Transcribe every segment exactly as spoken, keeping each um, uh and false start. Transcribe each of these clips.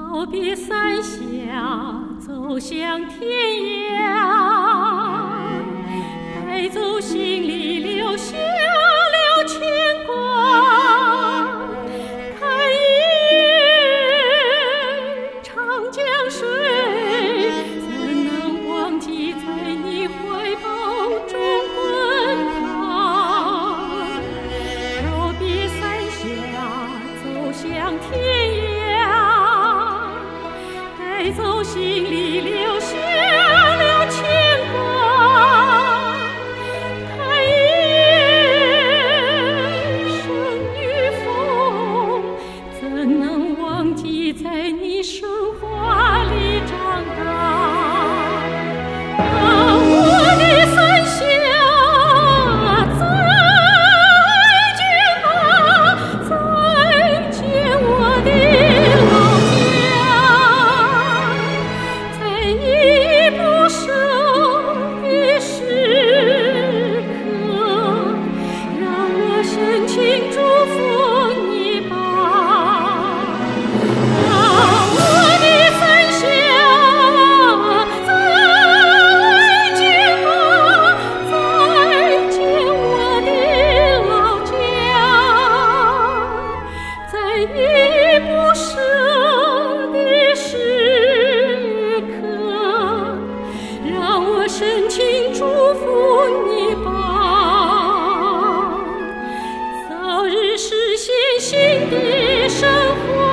告别三峡，走向天涯，带走心里留下了牵挂。看一眼长江水，怎能忘记在你怀抱中滚烫？告别三峡，走向天涯，带走心里留下了牵挂。看一眼生与疯，怎能忘记在你生花里长大？啊，我的三峡，再见吧，再见我的老家。在你不舍的时刻，让我深情祝福你吧。啊，我的三峡，再见吧，再见我的老家。在你不舍的时刻，让我深情祝福你吧，早日实现新的生活。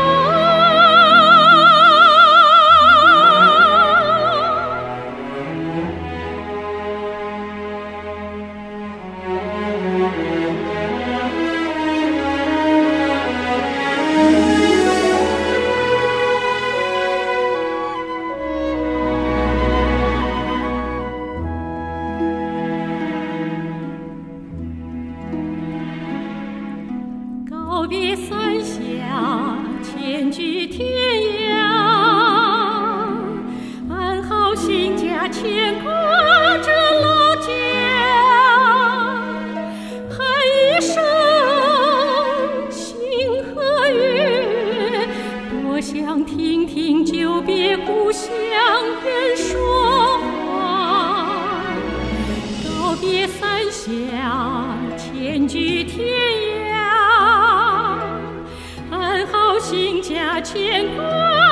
告别三峡，迁居天涯，安好心家，牵挂着老家。喊一声星河月，多想听听久别故乡人说话。告别三峡，迁居天涯，安好心家，牵挂